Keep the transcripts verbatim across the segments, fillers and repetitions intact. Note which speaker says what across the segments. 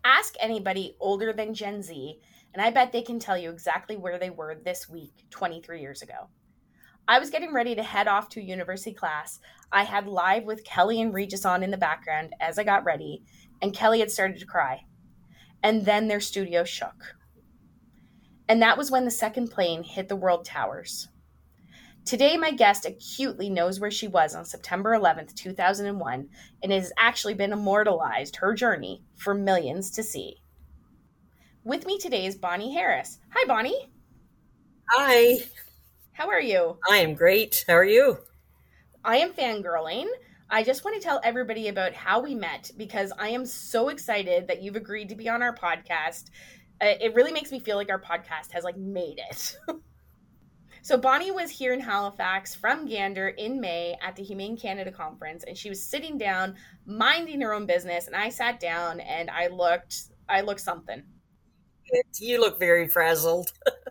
Speaker 1: Ask anybody older than Gen Z, and I bet they can tell you exactly where they were this week twenty-three years ago. I was getting ready to head off to a university class. I had Live with Kelly and Regis on in the background as I got ready, and Kelly had started to cry. And then their studio shook. And that was when the second plane hit the World Towers. Today, my guest acutely knows where she was on September eleventh, two thousand one, and it has actually been immortalized, her journey, for millions to see. With me today is Bonnie Harris. Hi, Bonnie.
Speaker 2: Hi.
Speaker 1: How are you?
Speaker 2: I am great. How are you?
Speaker 1: I am fangirling. I just want to tell everybody about how we met because I am so excited that you've agreed to be on our podcast. Uh, it really makes me feel like our podcast has like made it. So Bonnie was here in Halifax from Gander in May at the Humane Canada Conference, and she was sitting down, minding her own business, and I sat down and I looked, I looked something.
Speaker 2: You look very frazzled.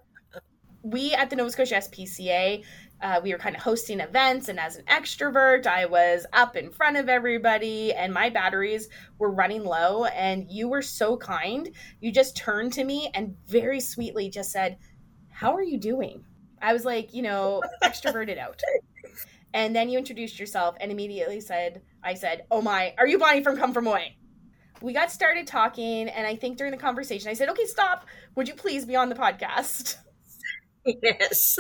Speaker 1: We at the Nova Scotia S P C A, uh, we were kind of hosting events, and as an extrovert, I was up in front of everybody, and my batteries were running low, and you were so kind. You just turned to me and very sweetly just said, "How are you doing?" I was like, you know, extroverted out. And then you introduced yourself and immediately said, I said, "Oh my, are you Bonnie from Come From Away?" We got started talking, and I think during the conversation, I said, "Okay, stop. Would you please be on the podcast?"
Speaker 2: Yes.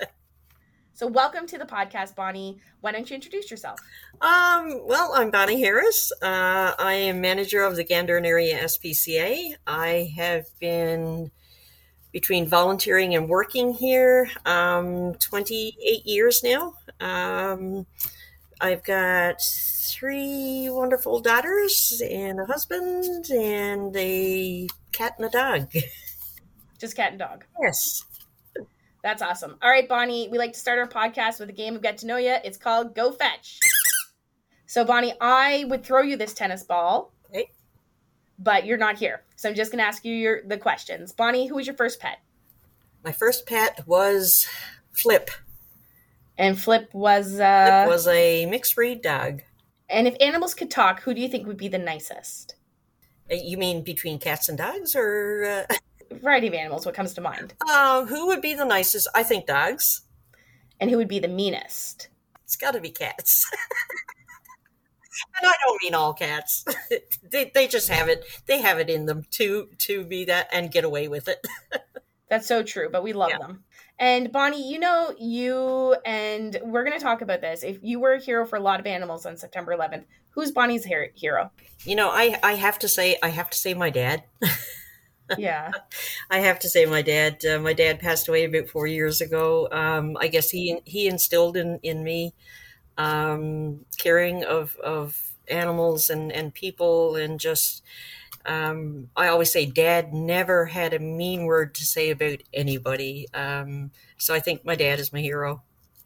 Speaker 1: So welcome to the podcast, Bonnie. Why don't you introduce yourself?
Speaker 2: Um, well, I'm Bonnie Harris. Uh, I am manager of the Gander Area S P C A. I have been between volunteering and working here um, twenty-eight years now. Um, I've got three wonderful daughters and a husband and a cat and a dog.
Speaker 1: Just cat and dog.
Speaker 2: Yes.
Speaker 1: That's awesome. All right, Bonnie, we like to start our podcast with a game of Get to Know Ya. It's called Go Fetch. So, Bonnie, I would throw you this tennis ball,
Speaker 2: Okay.
Speaker 1: but you're not here. So I'm just going to ask you your the questions. Bonnie, who was your first pet?
Speaker 2: My first pet was Flip.
Speaker 1: And Flip was... Uh,
Speaker 2: Flip was a mixed breed dog.
Speaker 1: And if animals could talk, who do you think would be the nicest?
Speaker 2: You mean between cats and dogs, or... Uh...
Speaker 1: A variety of animals, what comes to mind?
Speaker 2: Uh, who would be the nicest? I think dogs.
Speaker 1: And who would be the meanest?
Speaker 2: It's got to be cats. And I don't mean all cats. they they just have it. They have it in them to to be that and get away with it.
Speaker 1: That's so true, but we love yeah. them. And Bonnie, you know, you and we're going to talk about this. If you were a hero for a lot of animals on September eleventh, who's Bonnie's hero?
Speaker 2: You know, I, I have to say, I have to say my dad.
Speaker 1: Yeah.
Speaker 2: I have to say my dad. Uh, my dad passed away about four years ago. Um, I guess he he instilled in, in me um, caring of of animals and, and people, and just um, I always say Dad never had a mean word to say about anybody. Um, so I think my dad is my hero.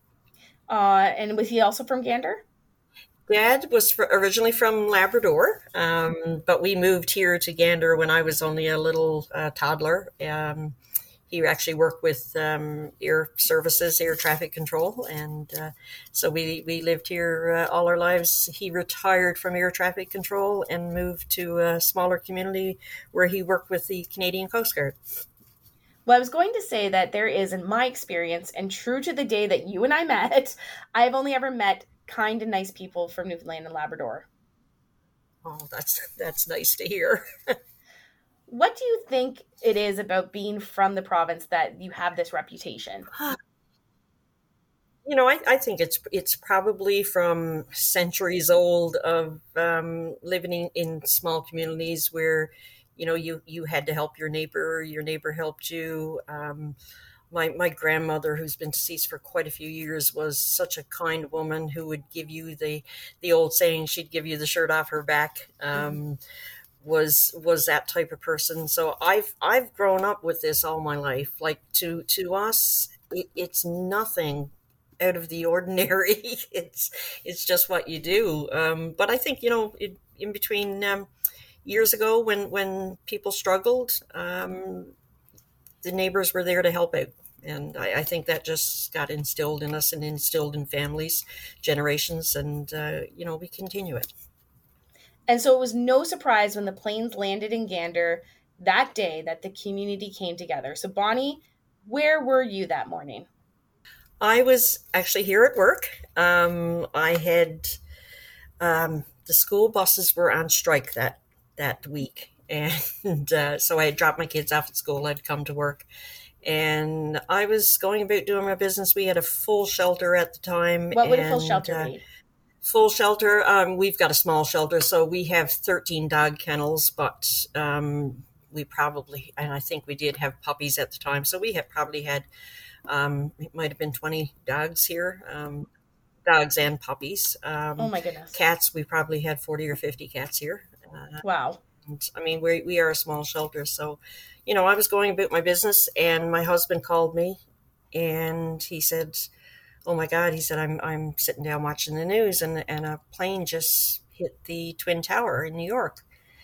Speaker 1: Uh, and was he also from Gander?
Speaker 2: Dad was for, originally from Labrador, um, but we moved here to Gander when I was only a little uh, toddler. Um, he actually worked with um, air services, air traffic control, and uh, so we we lived here uh, all our lives. He retired from air traffic control and moved to a smaller community where he worked with the Canadian Coast Guard.
Speaker 1: Well, I was going to say that there is, in my experience, and true to the day that you and I met, I've only ever met kind and nice people from Newfoundland and Labrador.
Speaker 2: Oh, that's that's nice to hear.
Speaker 1: What do you think it is about being from the province that you have this reputation?
Speaker 2: You know, I, I think it's it's probably from centuries old of um, living in, in small communities where, you know, you, you had to help your neighbor, your neighbor helped you. Um, My my grandmother, who's been deceased for quite a few years, was such a kind woman who would give you the the old saying, she'd give you the shirt off her back. Um, mm-hmm. was was that type of person. So I've I've grown up with this all my life. Like to to us, it, it's nothing out of the ordinary. it's it's just what you do. Um, but I think, you know, it, in between um, years ago when when people struggled, um, the neighbors were there to help out. And I, I think that just got instilled in us and instilled in families, generations, and, uh, you know, we continue it.
Speaker 1: And so it was no surprise when the planes landed in Gander that day that the community came together. So Bonnie, where were you that morning?
Speaker 2: I was actually here at work. Um, I had um, the school buses were on strike that that week, and uh, so I had dropped my kids off at school. I'd come to work, and I was going about doing my business. We had a full shelter at the time.
Speaker 1: What would
Speaker 2: and,
Speaker 1: a full shelter
Speaker 2: uh,
Speaker 1: be?
Speaker 2: Full shelter. Um, we've got a small shelter, so we have thirteen dog kennels, but um, we probably, and I think we did have puppies at the time, so we have probably had, um, it might have been twenty dogs here, um, dogs and puppies. Um,
Speaker 1: Oh my goodness.
Speaker 2: Cats, we probably had forty or fifty cats here. Uh,
Speaker 1: Wow.
Speaker 2: and, I mean, we we are a small shelter, so you know, I was going about my business, and my husband called me, and he said, oh my God, he said, I'm I'm sitting down watching the news, and, and a plane just hit the Twin Tower in New York.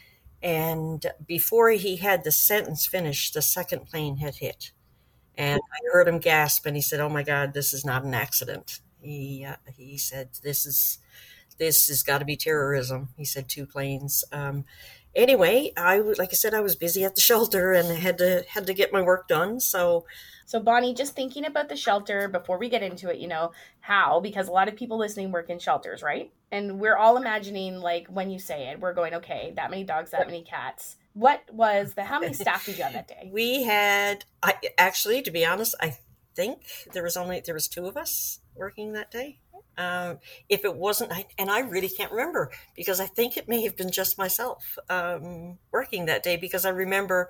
Speaker 2: And before he had the sentence finished, the second plane had hit. And I heard him gasp, and he said, oh my God, this is not an accident. He uh, he said, this is this has got to be terrorism. He said, two planes. Um, anyway, I like I said, I was busy at the shelter and had to had to get my work done. So
Speaker 1: So Bonnie, just thinking about the shelter before we get into it, you know, how, because a lot of people listening work in shelters, right? And we're all imagining, like, when you say it, we're going, okay, that many dogs, that many cats. What was the, how many staff did you have that day?
Speaker 2: We had, I actually, to be honest, I think there was only, there was two of us working that day. Um, if it wasn't, I, and I really can't remember, because I think it may have been just myself um, working that day, because I remember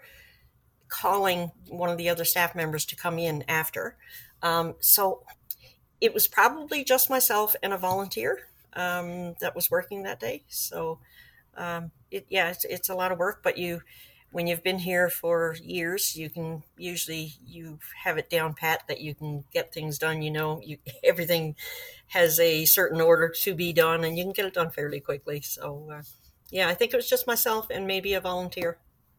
Speaker 2: calling one of the other staff members to come in after. Um, so it was probably just myself and a volunteer um, that was working that day. So um, it, yeah, it's, it's a lot of work, but you, when you've been here for years, you can usually, you have it down pat that you can get things done. You know, you, everything has a certain order to be done, and you can get it done fairly quickly. So uh, yeah, I think it was just myself and maybe a volunteer.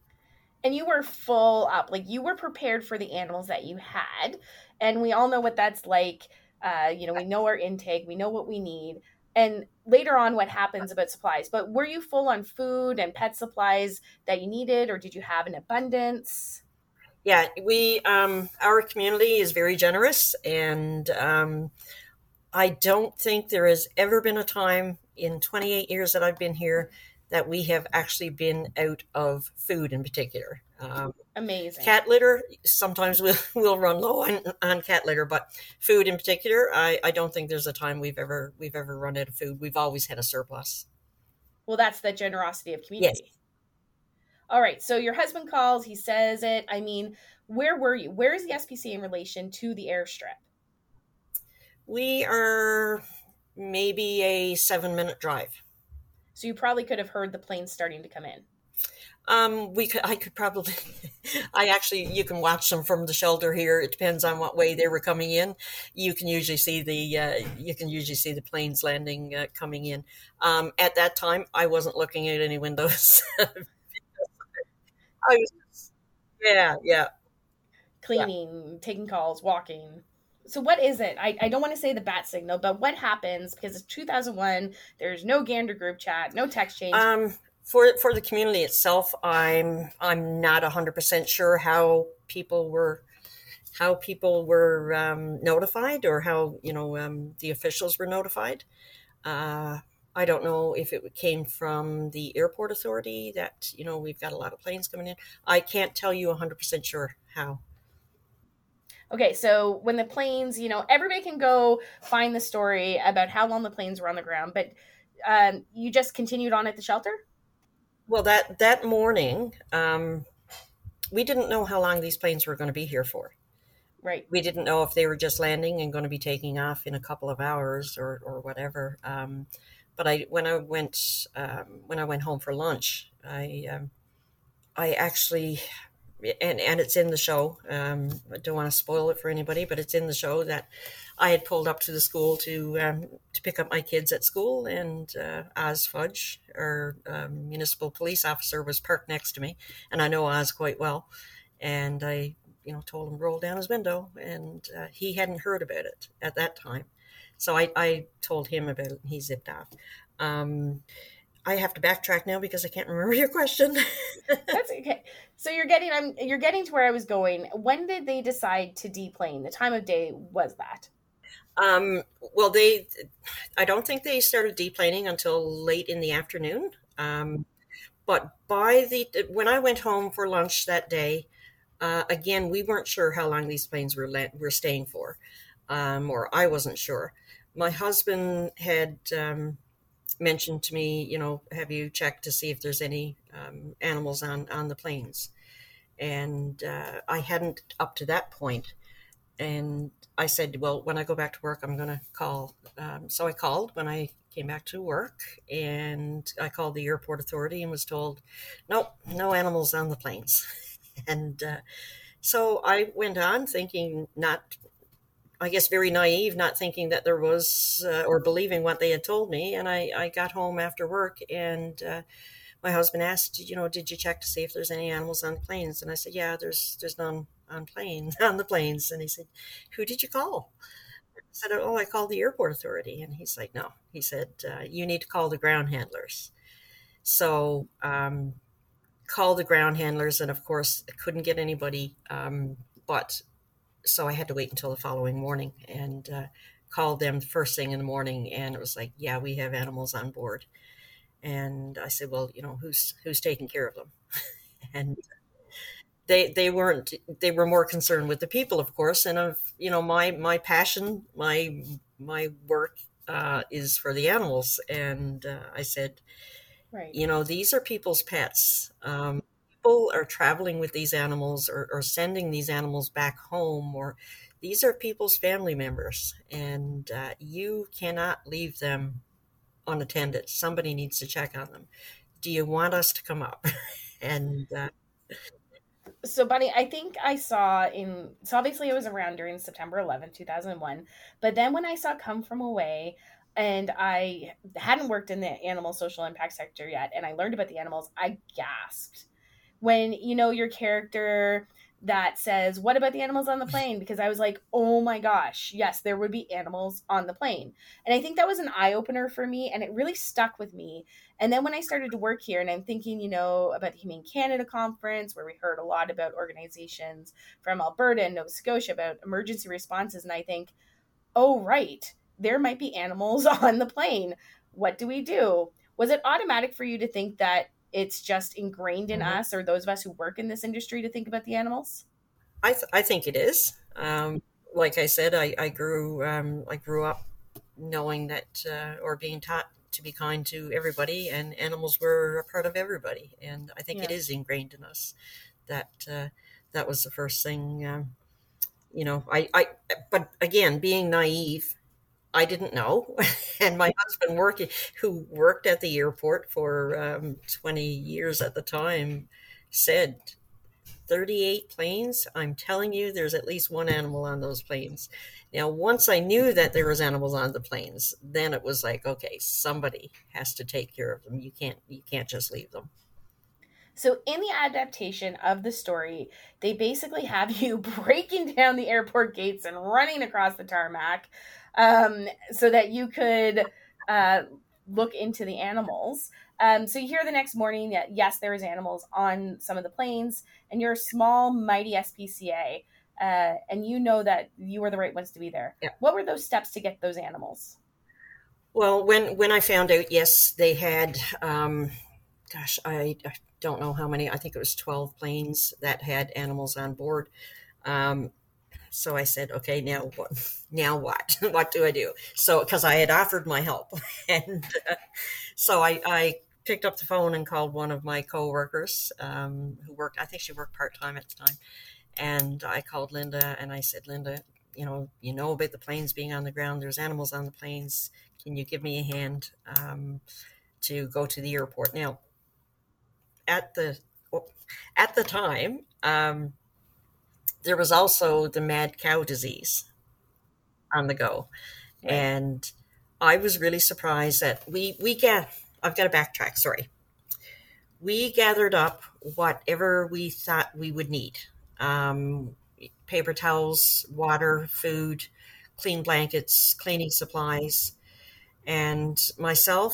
Speaker 1: And you were full up, like you were prepared for the animals that you had. And we all know what that's like. Uh, you know, we know our intake, we know what we need. And later on, what happens about supplies. But were you full on food and pet supplies that you needed, or did you have an abundance?
Speaker 2: Yeah, we, um, our community is very generous. And um, I don't think there has ever been a time in twenty-eight years that I've been here that we have actually been out of food in particular. Um,
Speaker 1: Amazing.
Speaker 2: Cat litter, sometimes we'll, we'll run low on, on cat litter, but food in particular, I, I don't think there's a time we've ever we've ever run out of food. We've always had a surplus.
Speaker 1: Well, that's the generosity of community.
Speaker 2: Yes.
Speaker 1: All right, so your husband calls, he says it. I mean, where were you? Where is the S P C A in relation to the airstrip?
Speaker 2: We are maybe a seven minute drive.
Speaker 1: So you probably could have heard the planes starting to come in.
Speaker 2: Um, we could, I could probably, I actually, you can watch them from the shelter here. It depends on what way they were coming in. You can usually see the, uh, you can usually see the planes landing, uh, coming in. Um, at that time, I wasn't looking at any windows. I was, yeah, yeah.
Speaker 1: Cleaning, yeah. Taking calls, walking. So what is it? I, I don't want to say the bat signal, but what happens? Because it's two thousand one, there's no Gander group chat, no text change.
Speaker 2: Um, for for the community itself, I'm I'm not one hundred percent sure how people were how people were um, notified, or how, you know, um, the officials were notified. Uh, I don't know if it came from the airport authority that, you know, we've got a lot of planes coming in. I can't tell you one hundred percent sure how.
Speaker 1: Okay, so when the planes, you know, everybody can go find the story about how long the planes were on the ground, but um, you just continued on at the shelter?
Speaker 2: Well, that, that morning, um, we didn't know how long these planes were going to be here for.
Speaker 1: Right.
Speaker 2: We didn't know if they were just landing and going to be taking off in a couple of hours or, or whatever. Um, but I, when I went, um, when I went home for lunch, I, um, I actually, and, and it's in the show. Um, I don't want to spoil it for anybody, but it's in the show that I had pulled up to the school to, um, to pick up my kids at school, and, uh, Oz Fudge, our um, municipal police officer, was parked next to me, and I know Oz quite well. And I, you know, told him to roll down his window, and uh, he hadn't heard about it at that time. So I, I told him about it, and he zipped off. Um, I have to backtrack now because I can't remember your question.
Speaker 1: That's okay. So you're getting I'm you're getting to where I was going. When did they decide to deplane? The time of day was that?
Speaker 2: Um, well, they, I don't think they started deplaning until late in the afternoon. Um, but by the when I went home for lunch that day, uh, again, we weren't sure how long these planes were la- were staying for, um, or I wasn't sure. My husband had um, mentioned to me, you know, have you checked to see if there's any um, animals on on the planes? And uh, I hadn't up to that point. And I said, well, when I go back to work, I'm going to call. Um, so I called when I came back to work, and I called the airport authority and was told, nope, no animals on the planes. And uh, so I went on thinking, not, I guess, very naive, not thinking that there was, uh, or believing what they had told me. And I, I got home after work, and uh, my husband asked, you know, did you check to see if there's any animals on the planes? And I said, yeah, there's there's none on plane on the planes. And he said, who did you call? I said, oh, I called the airport authority. And he's like, no. He said, uh, you need to call the ground handlers. So um, call the ground handlers, and of course, I couldn't get anybody. Um, but so I had to wait until the following morning and uh, called them first thing in the morning, and it was like, yeah, we have animals on board. And I said, well, you know, who's who's taking care of them? And they they weren't. They were more concerned with the people, of course, and of you know my my passion, my my work uh, is for the animals. And uh, I said,
Speaker 1: Right.
Speaker 2: you know, these are people's pets. Um, people are traveling with these animals, or, or sending these animals back home, or these are people's family members, and uh, you cannot leave them unattended. Somebody needs to check on them. Do you want us to come up? and uh,
Speaker 1: So, Bunny, I think I saw in, so obviously it was around during September eleventh, two thousand one. But then when I saw Come From Away, and I hadn't worked in the animal social impact sector yet, and I learned about the animals, I gasped. When, you know, your character that says, what about the animals on the plane? Because I was like, oh my gosh, yes, there would be animals on the plane. And I think that was an eye opener for me, and it really stuck with me. And then when I started to work here, and I'm thinking, you know, about the Humane Canada Conference, where we heard a lot about organizations from Alberta and Nova Scotia about emergency responses, and I think, oh, right, there might be animals on the plane. What do we do? Was it automatic for you to think that it's just ingrained in
Speaker 2: Mhm.
Speaker 1: us, or those of us who work in this industry, to think about the animals?
Speaker 2: I th- I think it is. Um, like I said, I I grew um, I grew up knowing that uh, or being taught to be kind to everybody, and animals were a part of everybody. And I think it
Speaker 1: Yeah.
Speaker 2: is ingrained in us. That uh, that was the first thing. Um, you know, I, I but again, being naive, I didn't know. And my husband working, who worked at the airport for um, twenty years at the time, said, thirty-eight planes. I'm telling you, there's at least one animal on those planes. Now, once I knew that there was animals on the planes, then it was like, okay, somebody has to take care of them. You can't, you can't just leave them.
Speaker 1: So in the adaptation of the story, they basically have you breaking down the airport gates and running across the tarmac, um, so that you could uh, look into the animals. Um, so you hear the next morning that yes, there is animals on some of the planes, and you're a small, mighty S P C A, uh, and you know that you were the right ones to be there.
Speaker 2: Yeah.
Speaker 1: What were those steps to get those animals?
Speaker 2: Well, when when I found out, yes, they had. Um, gosh, I, I don't know how many. I think it was twelve planes that had animals on board. Um, so I said, okay, now what? Now what? What do I do? So, because I had offered my help, and uh, so I, I picked up the phone and called one of my coworkers um, who worked. I think she worked part time at the time, and I called Linda and I said, Linda, you know, you know about the planes being on the ground. There's animals on the planes. Can you give me a hand um, to go to the airport? Now, at the at the time, um, there was also the mad cow disease on the go,
Speaker 1: Right.
Speaker 2: and I was really surprised that we we get. I've got to backtrack. Sorry. We gathered up whatever we thought we would need: um, paper towels, water, food, clean blankets, cleaning supplies, and myself.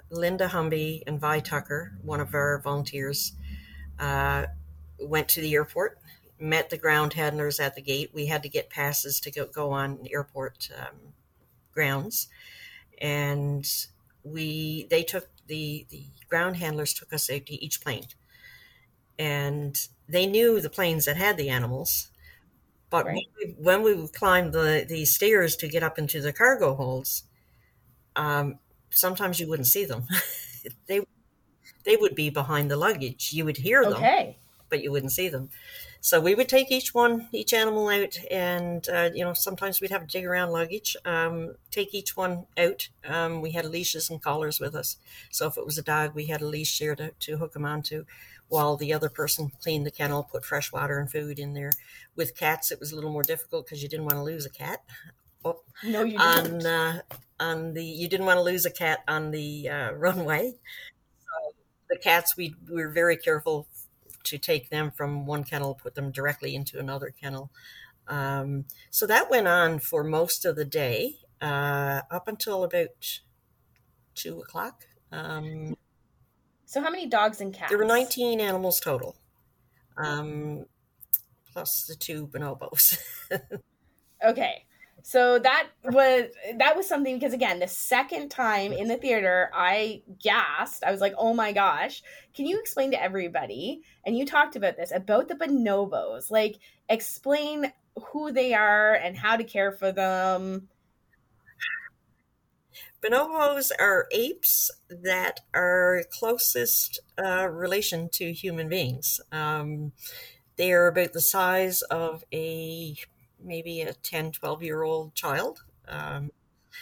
Speaker 2: Linda Humby and Vi Tucker, one of our volunteers, uh, went to the airport, met the ground handlers at the gate. We had to get passes to go, go on airport um, grounds. And we they took the, the ground handlers took us out to each plane. And they knew the planes that had the animals. But
Speaker 1: Right.
Speaker 2: when, we, when we would climb the, the stairs to get up into the cargo holds, um, sometimes you wouldn't see them. they they would be behind the luggage. You would hear them,
Speaker 1: Okay.
Speaker 2: but you wouldn't see them. So we would take each one, each animal out, and uh, you know, sometimes we'd have to dig around luggage, um, take each one out. Um, we had leashes and collars with us, so if it was a dog, we had a leash there to, to hook him onto, while the other person cleaned the kennel, put fresh water and food in there. With cats, it was a little more difficult because you didn't want to lose a cat. Oh,
Speaker 1: No, you
Speaker 2: on
Speaker 1: didn't.
Speaker 2: uh, on the you didn't want to lose a cat on the uh, runway. So the cats, we, we were very careful to take them from one kennel, put them directly into another kennel. Um, so that went on for most of the day, uh, up until about two o'clock. Um,
Speaker 1: So how many dogs and cats?
Speaker 2: there were nineteen animals total, um, plus the two bonobos.
Speaker 1: Okay. So that was that was something, because again, the second time in the theater I gasped. I was like, "Oh my gosh." Can you explain to everybody, and you talked about this, about the bonobos? Like, explain who they are and how to care for them.
Speaker 2: Bonobos are apes that are closest uh, relation to human beings. Um, they are about the size of a maybe a ten, twelve year old child. Um,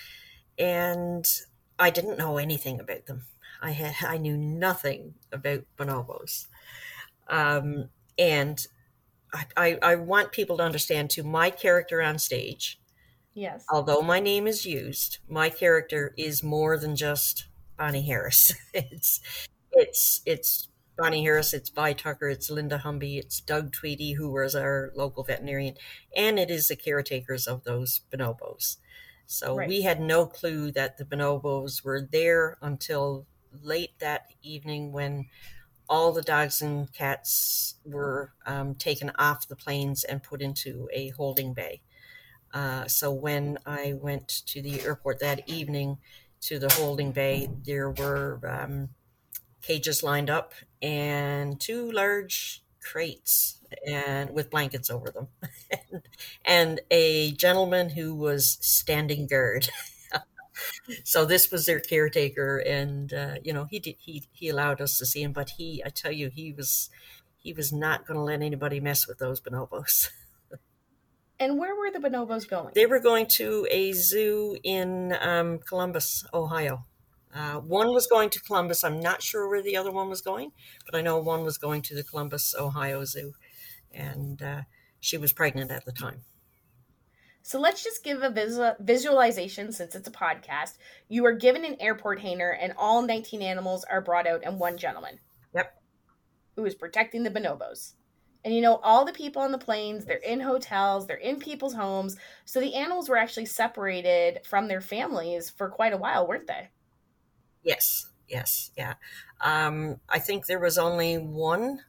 Speaker 2: and I didn't know anything about them. I had I knew nothing about bonobos. Um, and I, I, I want people to understand too, my character on stage,
Speaker 1: Yes.
Speaker 2: although my name is used, my character is more than just Bonnie Harris. it's it's it's Bonnie Harris, it's Vi Tucker, it's Linda Humby, it's Doug Tweedy, who was our local veterinarian, and it is the caretakers of those bonobos. So
Speaker 1: Right.
Speaker 2: we had no clue that the bonobos were there until late that evening, when all the dogs and cats were um, taken off the planes and put into a holding bay. Uh, so when I went to the airport that evening to the holding bay, there were um, cages lined up and two large crates and with blankets over them, and, and a gentleman who was standing guard. So this was their caretaker, and uh, you know, he did he he allowed us to see him, but he I tell you, he was he was not going to let anybody mess with those bonobos.
Speaker 1: And where were the bonobos going?
Speaker 2: They were going to a zoo in um, Columbus, Ohio. Uh, one was going to Columbus. I'm not sure where the other one was going, but I know one was going to the Columbus, Ohio zoo, and uh, she was pregnant at the time.
Speaker 1: So let's just give a visual, visualization, since it's a podcast. You are given an airport hanger, and all nineteen animals are brought out, and one gentleman.
Speaker 2: Yep.
Speaker 1: Who is protecting the bonobos. And you know, all the people on the planes, they're in hotels, they're in people's homes. So the animals were actually separated from their families for quite a while, weren't they?
Speaker 2: Yes, yes, yeah. Um, I think there was only one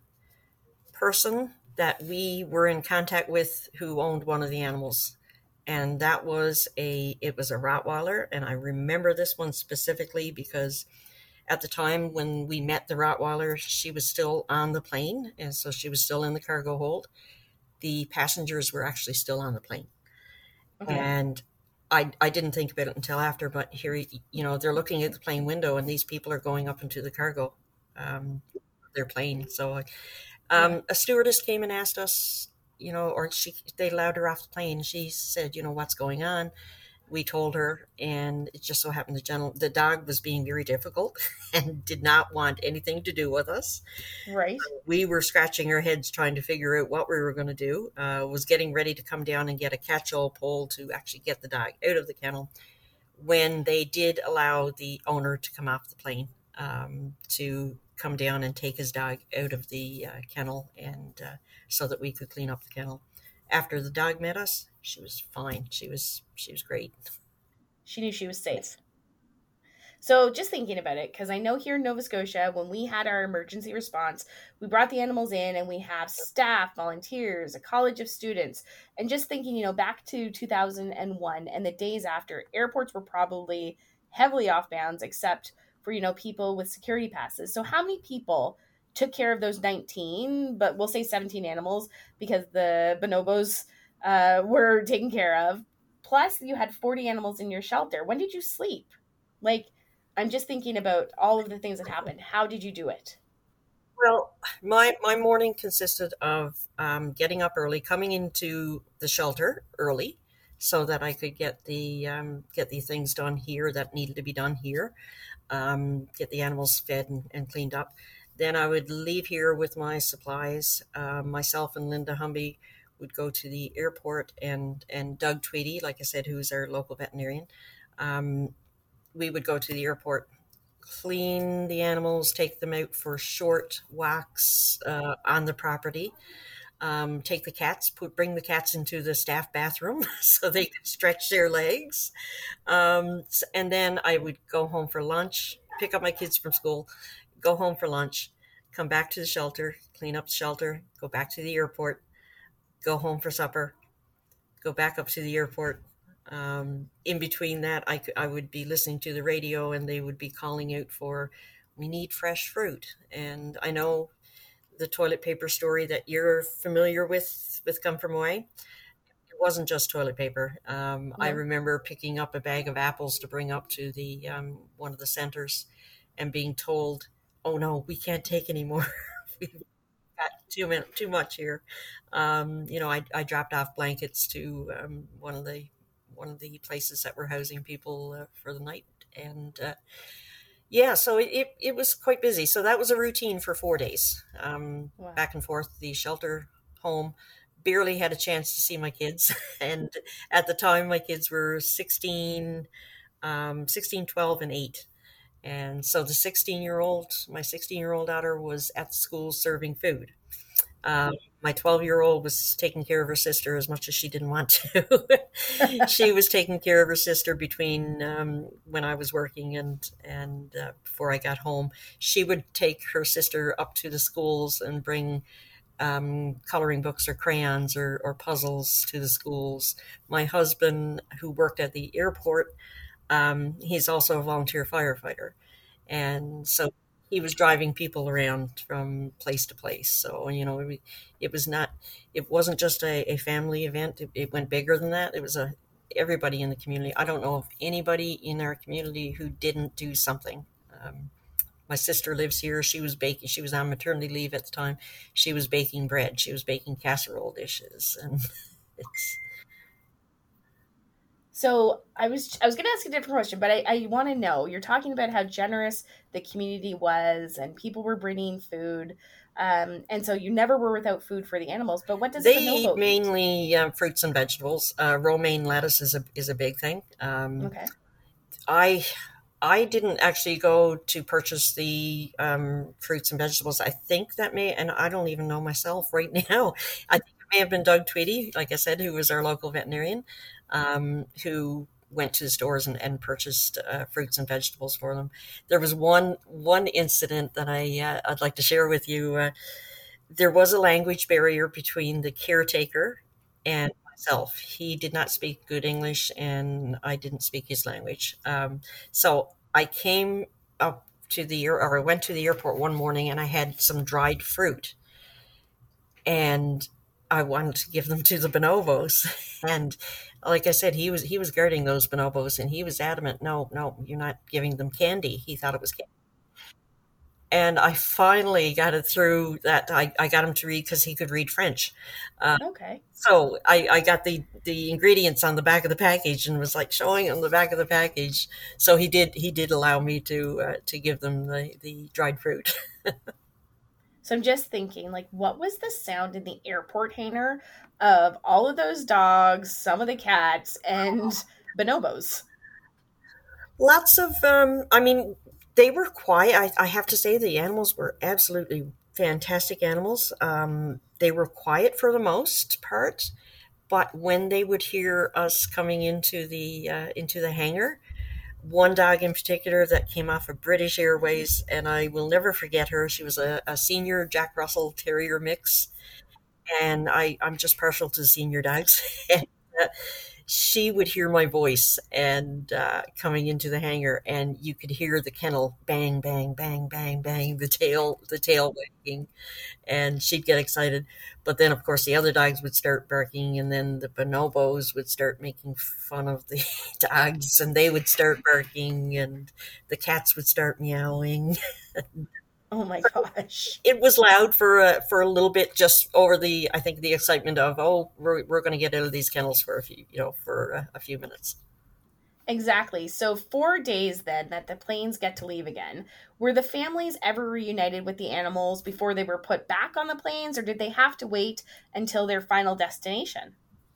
Speaker 2: person that we were in contact with who owned one of the animals, and that was a it was a Rottweiler. And I remember this one specifically because at the time when we met the Rottweiler, she was still on the plane, and so she was still in the cargo hold. The passengers were actually still on the plane. Okay. And I, I didn't think about it until after, but here, you know, they're looking at the plane window, and these people are going up into the cargo, um, their plane. So um, yeah. A stewardess came and asked us, you know, or she they allowed her off the plane. She said, you know, what's going on? We told her, and it just so happened the general, the dog was being very difficult and did not want anything to do with us.
Speaker 1: Right.
Speaker 2: We were scratching our heads trying to figure out what we were going to do. Uh, was getting ready to come down and get a catch-all pole to actually get the dog out of the kennel when they did allow the owner to come off the plane, um, to come down and take his dog out of the uh, kennel, and uh, so that we could clean up the kennel. After the dog met us, she was fine. She was she was great.
Speaker 1: She knew she was safe. So just thinking about it, because I know here in Nova Scotia, when we had our emergency response, we brought the animals in and we have staff, volunteers, a college of students. And just thinking, you know, back to two thousand one and the days after, airports were probably heavily off bounds, except for, you know, people with security passes. So how many people took care of those nineteen, but we'll say seventeen animals because the bonobos uh, were taken care of? Plus, you had forty animals in your shelter. When did you sleep? Like, I'm just thinking about all of the things that happened. How did you do it?
Speaker 2: Well, my my morning consisted of um, getting up early, coming into the shelter early, so that I could get the um, get the things done here that needed to be done here, um, get the animals fed and, and cleaned up. Then I would leave here with my supplies. Uh, myself and Linda Humby would go to the airport, and and Doug Tweedy, like I said, who's our local veterinarian, um, we would go to the airport, clean the animals, take them out for short walks uh, on the property, um, take the cats, put bring the cats into the staff bathroom so they could stretch their legs, um, and then I would go home for lunch, pick up my kids from school, go home for lunch, come back to the shelter, clean up the shelter, go back to the airport, go home for supper, go back up to the airport. Um, in between that, I, I would be listening to the radio and they would be calling out for, we need fresh fruit. And I know the toilet paper story that you're familiar with, with Come From Away. It wasn't just toilet paper. Um, I
Speaker 1: No.
Speaker 2: remember picking up a bag of apples to bring up to the um, one of the centers and being told, oh no, we can't take any more. We've got too, many, too much here. Um, you know, I, I dropped off blankets to um, one of the one of the places that were housing people uh, for the night. And uh, yeah, so it, it, it was quite busy. So that was a routine for four days, um,
Speaker 1: Wow.
Speaker 2: back and forth, the shelter, home. Barely had a chance to see my kids. And at the time, my kids were sixteen, um, sixteen, twelve, and eight. And so the sixteen year old, my sixteen year old daughter was at the school serving food. Um, my twelve year old was taking care of her sister as much as she didn't want to. She was taking care of her sister between um, when I was working and, and uh, before I got home. She would take her sister up to the schools and bring um, coloring books or crayons or, or puzzles to the schools. My husband, who worked at the airport, um, he's also a volunteer firefighter. And so he was driving people around from place to place. So, you know, it, it was not, it wasn't just a, a family event. It, it went bigger than that. It was a, everybody in the community. I don't know of anybody in our community who didn't do something. Um, my sister lives here. She was baking. She was on maternity leave at the time. She was baking bread. She was baking casserole dishes. And it's,
Speaker 1: So I was I was going to ask a different question, but I, I want to know. You're talking about how generous the community was, and people were bringing food, um, and so you never were without food for the animals. But what does
Speaker 2: they
Speaker 1: Bonobo
Speaker 2: eat mainly uh, fruits and vegetables. Uh, romaine lettuce is a is a big thing. Um,
Speaker 1: eat? Okay.
Speaker 2: I I didn't actually go to purchase the um, fruits and vegetables. I think that may, and I don't even know myself right now. I think it may have been Doug Tweedy, like I said, who was our local veterinarian, um, who went to the stores and, and purchased uh, fruits and vegetables for them. There was one one incident that I uh, I'd like to share with you. Uh, there was a language barrier between the caretaker and myself. He did not speak good English, and I didn't speak his language. Um, so I came up to the or I went to the airport one morning, and I had some dried fruit, and I wanted to give them to the bonobos. And like I said, he was he was guarding those bonobos, and he was adamant, no, no, you're not giving them candy. He thought it was candy. And I finally got it through that I, I got him to read because he could read French. Uh,
Speaker 1: Okay.
Speaker 2: so I, I got the, the ingredients on the back of the package and was like showing him the back of the package. So he did he did allow me to uh, to give them the, the dried fruit.
Speaker 1: So I'm just thinking, like, what was the sound in the airport hangar of all of those dogs, some of the cats, and bonobos?
Speaker 2: Lots of, um, I mean, they were quiet. I, I have to say the animals were absolutely fantastic animals. Um, they were quiet for the most part, but when they would hear us coming into the uh, into the hangar, one dog in particular that came off of British Airways, and I will never forget her. She was a, a senior Jack Russell Terrier mix, and I, I'm just partial to senior dogs. and, uh, she would hear my voice and uh, coming into the hangar, and you could hear the kennel bang, bang, bang, bang, bang, the tail, the tail wagging, and she'd get excited. But then, of course, the other dogs would start barking, and then the bonobos would start making fun of the dogs, and they would start barking, and the cats would start meowing.
Speaker 1: Oh my gosh.
Speaker 2: It was loud for a, for a little bit, just over the, I think, the excitement of, oh, we're, we're going to get out of these kennels for a few, you know, for a, a few minutes.
Speaker 1: Exactly. So four days then that the planes get to leave again. Were the families ever reunited with the animals before they were put back on the planes, or did they have to wait until their final destination?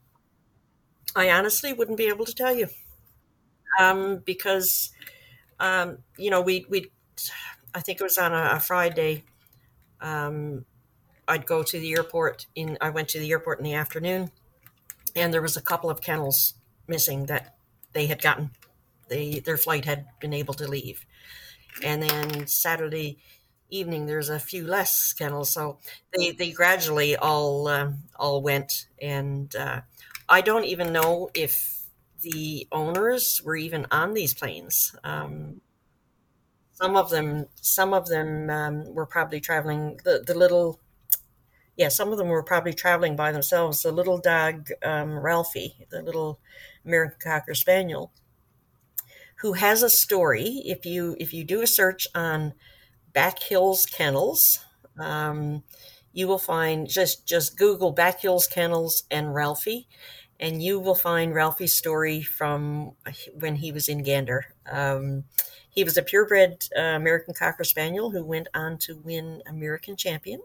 Speaker 2: I honestly wouldn't be able to tell you, um, because, um, you know, we we I think it was on a, a Friday. Um, I'd go to the airport. In I went to the airport in the afternoon, and there was a couple of kennels missing that they had gotten. They their flight had been able to leave, and then Saturday evening there's a few less kennels. So they they gradually all um, all went, and uh, I don't even know if the owners were even on these planes. Um, some of them, some of them um, were probably traveling. The the little, yeah, some of them were probably traveling by themselves. The little dog, um, Ralphie, the little American Cocker Spaniel, who has a story. If you if you do a search on Back Hills Kennels, um, you will find, just just Google Back Hills Kennels and Ralphie, and you will find Ralphie's story from when he was in Gander. Um, he was a purebred uh, American Cocker Spaniel who went on to win American Champion.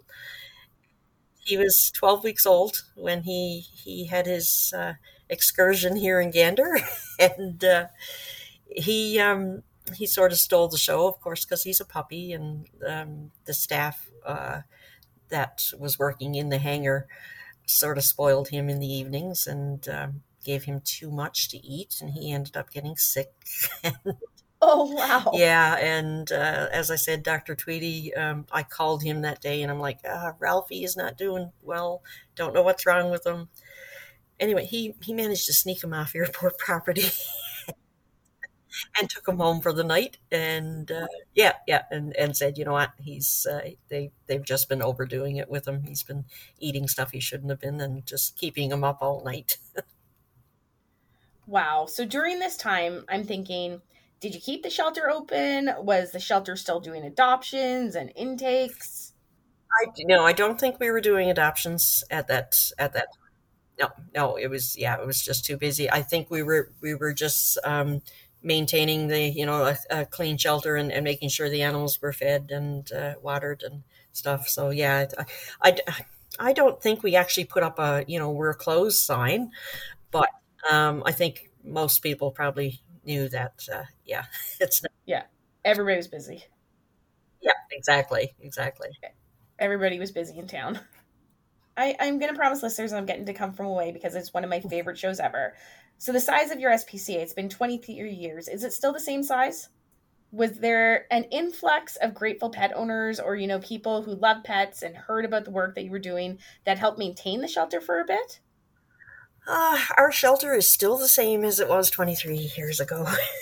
Speaker 2: He was twelve weeks old when he he had his uh, excursion here in Gander, and uh, he um, he sort of stole the show, of course, because he's a puppy, and um, the staff uh, that was working in the hangar sort of spoiled him in the evenings and um, gave him too much to eat, and he ended up getting sick.
Speaker 1: Oh, wow.
Speaker 2: Yeah, and uh, as I said, Doctor Tweedy, um, I called him that day, and I'm like, ah, Ralphie is not doing well. Don't know what's wrong with him. Anyway, he, he managed to sneak him off airport property and took him home for the night. And uh, yeah, yeah, and, and said, you know what, he's uh, they they've just been overdoing it with him. He's been eating stuff he shouldn't have been, and just keeping him up all night.
Speaker 1: Wow. So during this time, I'm thinking, did you keep the shelter open? Was the shelter still doing adoptions and intakes?
Speaker 2: I no, I don't think we were doing adoptions at that at that. No, no, it was yeah, it was just too busy. I think we were we were just um, maintaining the you know a, a clean shelter, and, and making sure the animals were fed and uh, watered and stuff. So yeah, I, I I don't think we actually put up a you know we're closed sign, but um, I think most people probably knew that. Uh, yeah, it's not,
Speaker 1: Yeah. Everybody was busy.
Speaker 2: yeah, exactly, exactly.
Speaker 1: Everybody was busy in town. I, I'm going to promise listeners I'm getting to Come From Away because it's one of my favorite shows ever. So the size of your S P C A, it's been twenty-three years. Is it still the same size? Was there an influx of grateful pet owners, or, you know, people who love pets and heard about the work that you were doing that helped maintain the shelter for a bit?
Speaker 2: Uh, our shelter is still the same as it was twenty-three years ago.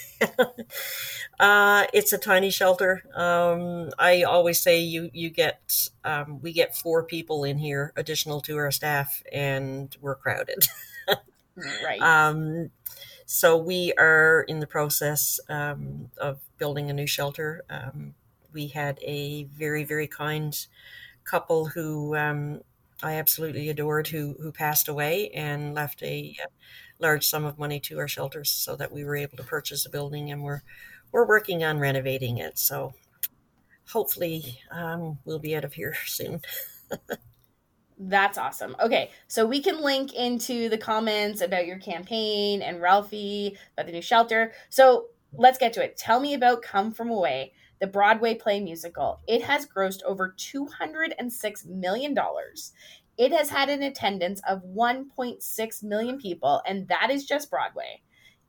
Speaker 2: uh, it's a tiny shelter. Um, I always say you you get um, we get four people in here additional to our staff, and we're crowded.
Speaker 1: Right.
Speaker 2: Um, so we are in the process um, of building a new shelter. Um, we had a very very kind couple who um, I absolutely adored, who who passed away and left a, uh large sum of money to our shelters, so that we were able to purchase a building, and we're we're working on renovating it. So hopefully um, we'll be out of here soon.
Speaker 1: That's awesome. Okay, so we can link into the comments about your campaign and Ralphie, about the new shelter. So let's get to it. Tell me about Come From Away, the Broadway play musical. It has grossed over two hundred six million dollars. It has had an attendance of one point six million people, and that is just Broadway.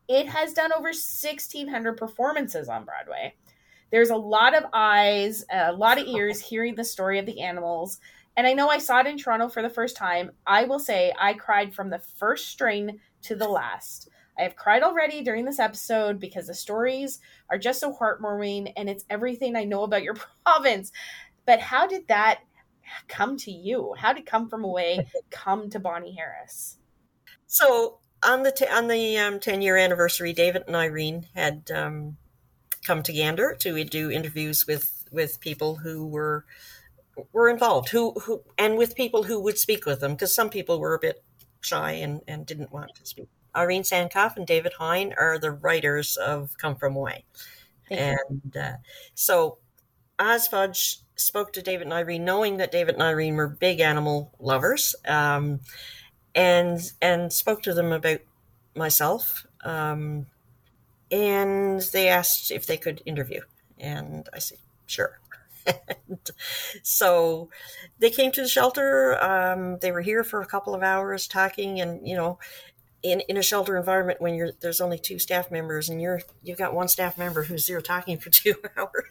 Speaker 1: It has done over sixteen hundred performances on Broadway. There's a lot of eyes, a lot of ears hearing the story of the animals. And I know I saw it in Toronto for the first time. I will say I cried from the first string to the last. I have cried already during this episode because the stories are just so heartwarming and it's everything I know about your province. But how did that come to you? How did Come From Away come to Bonnie Harris?
Speaker 2: So on the t- on the um, ten year anniversary, David and Irene had um, come to Gander to do interviews with, with people who were were involved, who who and with people who would speak with them, because some people were a bit shy and, and didn't want to speak. Irene Sankoff and David Hine are the writers of Come From Away. Thank and uh, so Oz Fudge spoke to David and Irene, knowing that David and Irene were big animal lovers, um, and and spoke to them about myself. Um, and they asked if they could interview. And I said, sure. And so they came to the shelter. Um, they were here for a couple of hours talking, and, you know, in, in a shelter environment when you're there's only two staff members and you're you've got one staff member who's there talking for two hours.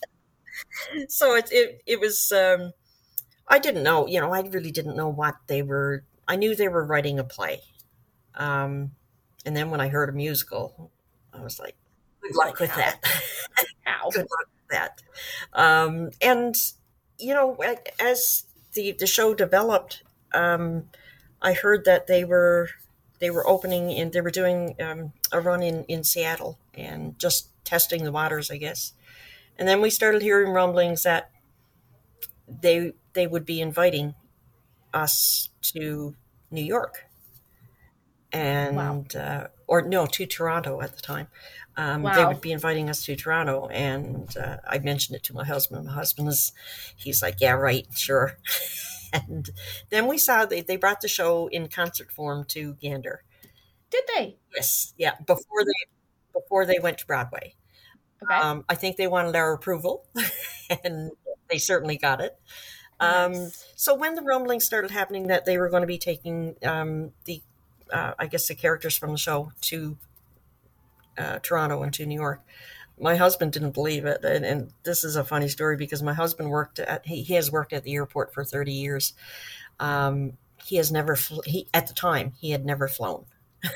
Speaker 2: So it it it was. Um, I didn't know. You know, I really didn't know what they were. I knew they were writing a play, um, and then when I heard a musical, I was like, "Good luck with that."
Speaker 1: Ow.
Speaker 2: Good luck with that. Um, and you know, as the the show developed, um, I heard that they were. They were opening and they were doing um, a run in, in Seattle and just testing the waters, I guess. And then we started hearing rumblings that they they would be inviting us to New York, and wow. uh, or no, to Toronto at the time. Um, wow. They would be inviting us to Toronto, and uh, I mentioned it to my husband. My husband is, he's like, yeah, right, sure. And then we saw they, they brought the show in concert form to Gander.
Speaker 1: Did they?
Speaker 2: Yes. Yeah. Before they before they went to Broadway. Okay. Um, I think they wanted our approval, and they certainly got it. Nice. Um, so when the rumblings started happening that they were going to be taking um, the, uh, I guess the characters from the show to uh, Toronto and to New York, my husband didn't believe it. And, and this is a funny story because my husband worked at, he, he has worked at the airport for thirty years. Um, he has never, fl- he, at the time, he had never flown.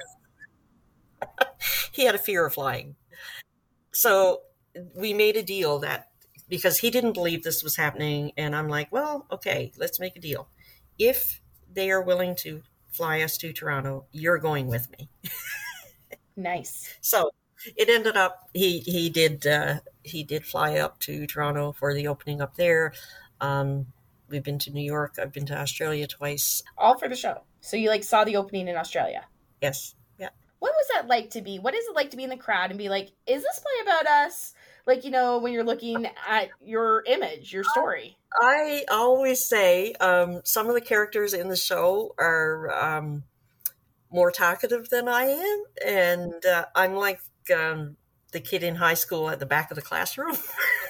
Speaker 2: He had a fear of flying. So we made a deal that, because he didn't believe this was happening. And I'm like, well, okay, let's make a deal. If they are willing to fly us to Toronto, you're going with me.
Speaker 1: Nice.
Speaker 2: So it ended up, he, he did, uh, he did fly up to Toronto for the opening up there. Um, we've been to New York. I've been to Australia twice.
Speaker 1: All for the show. So you like saw the opening in Australia?
Speaker 2: Yes. Yeah.
Speaker 1: What was that like to be? What is it like to be in the crowd and be like, is this play about us? Like, you know, when you're looking at your image, your story.
Speaker 2: I always say um, some of the characters in the show are um, more talkative than I am. And uh, I'm like um, the kid in high school at the back of the classroom.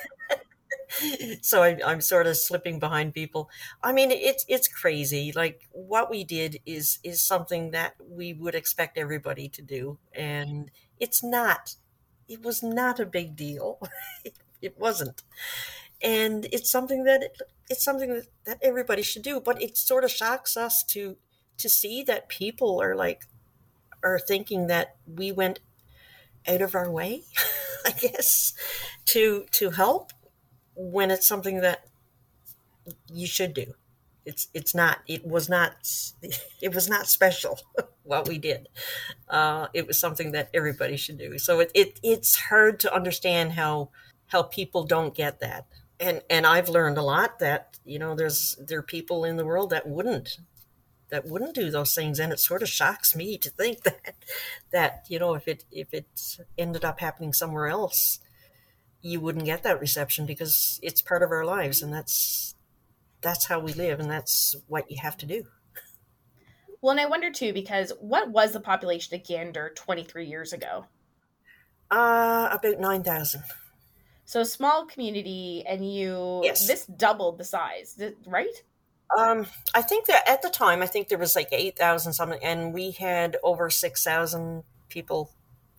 Speaker 2: So I, I'm sort of slipping behind people. I mean, it's it's crazy. Like what we did is is something that we would expect everybody to do. And it's not. It was not a big deal. It, it wasn't. And it's something that it, it's something that, that everybody should do. But it sort of shocks us to to see that people are like are thinking that we went out of our way, I guess, to to help when it's something that you should do. It's it's not. It was not. It was not special what we did. Uh, it was something that everybody should do. So it, it it's hard to understand how how people don't get that. And and I've learned a lot that, you know, there's there are people in the world that wouldn't that wouldn't do those things, and it sort of shocks me to think that that you know if it if it ended up happening somewhere else, you wouldn't get that reception because it's part of our lives, and that's that's how we live, and that's what you have to do.
Speaker 1: Well, and I wonder too, because what was the population of Gander twenty-three years ago?
Speaker 2: Uh, about nine thousand.
Speaker 1: So a small community, and you,
Speaker 2: yes.
Speaker 1: This doubled the size, right?
Speaker 2: Um, I think that at the time, I think there was like eight thousand something, and we had over six thousand people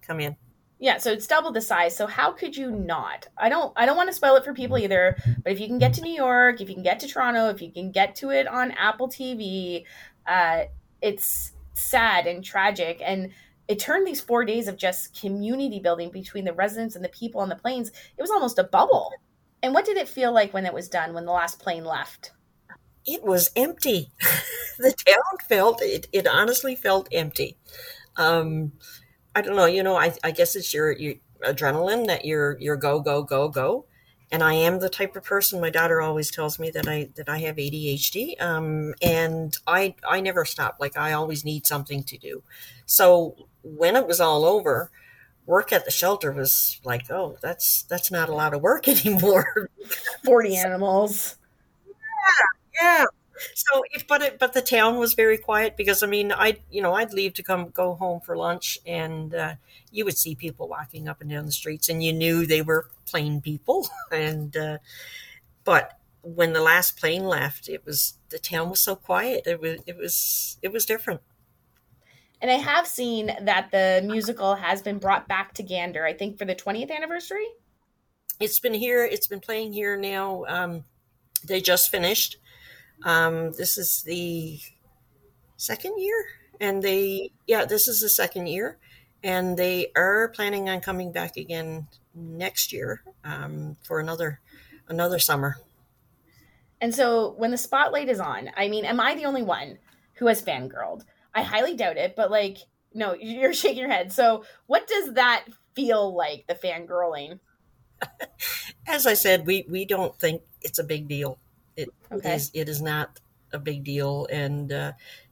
Speaker 2: come in.
Speaker 1: Yeah, so it's double the size. So how could you not? I don't I don't want to spoil it for people either, but if you can get to New York, if you can get to Toronto, if you can get to it on Apple T V, uh, it's sad and tragic. And it turned these four days of just community building between the residents and the people on the planes. It was almost a bubble. And what did it feel like when it was done, when the last plane left?
Speaker 2: It was empty. The town felt, it, it honestly felt empty. Um, I don't know, you know, I, I guess it's your, your adrenaline that you're, you're go, go, go, go. And I am the type of person, my daughter always tells me that I, that I have A D H D. Um, and I, I never stop. Like I always need something to do. So when it was all over, work at the shelter was like, oh, that's, that's not a lot of work anymore.
Speaker 1: forty animals.
Speaker 2: Yeah. So, if, but it, but the town was very quiet because I mean, I you know I'd leave to come go home for lunch, and uh, you would see people walking up and down the streets, and you knew they were plain people. And uh, but when the last plane left, it was the town was so quiet. It was it was it was different.
Speaker 1: And I have seen that the musical has been brought back to Gander, I think for the twentieth anniversary.
Speaker 2: It's been here. It's been playing here now. Um, they just finished. Um, this is the second year, and they, yeah, this is the second year, and they are planning on coming back again next year um, for another another summer.
Speaker 1: And so when the spotlight is on, I mean, am I the only one who has fangirled? I highly doubt it, but like, no, you're shaking your head. So what does that feel like, the fangirling?
Speaker 2: As I said, we, we don't think it's a big deal. It
Speaker 1: Okay.
Speaker 2: is it is not a big deal, and uh,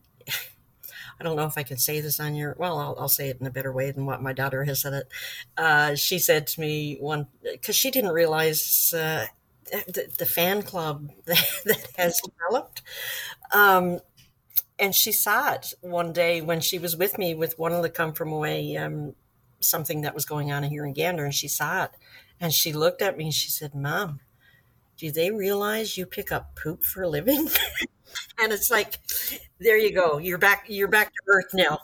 Speaker 2: I don't know if I can say this on your. Well, I'll, I'll say it in a better way than what my daughter has said it. Uh, she said to me one because she didn't realize uh, the, the fan club that, that has developed, um, and she saw it one day when she was with me with one of the Come From Away um, something that was going on here in Gander, and she saw it, and she looked at me and she said, "Mom, do they realize you pick up poop for a living?" And it's like, there you go. You're back. You're back to earth now.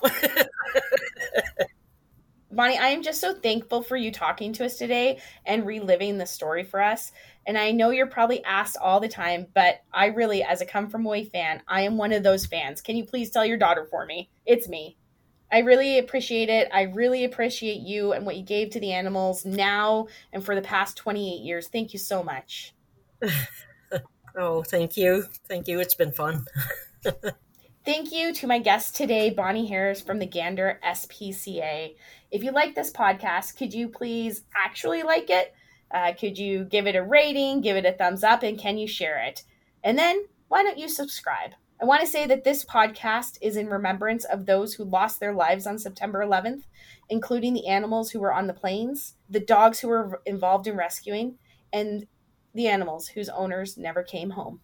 Speaker 1: Bonnie, I am just so thankful for you talking to us today and reliving the story for us. And I know you're probably asked all the time, but I really, as a Come From Away fan, I am one of those fans. Can you please tell your daughter for me? It's me. I really appreciate it. I really appreciate you and what you gave to the animals now and for the past twenty-eight years. Thank you so much.
Speaker 2: Oh, thank you. Thank you. It's been fun.
Speaker 1: Thank you to my guest today, Bonnie Harris from the Gander S P C A. If you like this podcast, could you please actually like it? Uh, could you give it a rating, give it a thumbs up, and can you share it? And then why don't you subscribe? I want to say that this podcast is in remembrance of those who lost their lives on September eleventh, including the animals who were on the planes, the dogs who were involved in rescuing, and the animals whose owners never came home.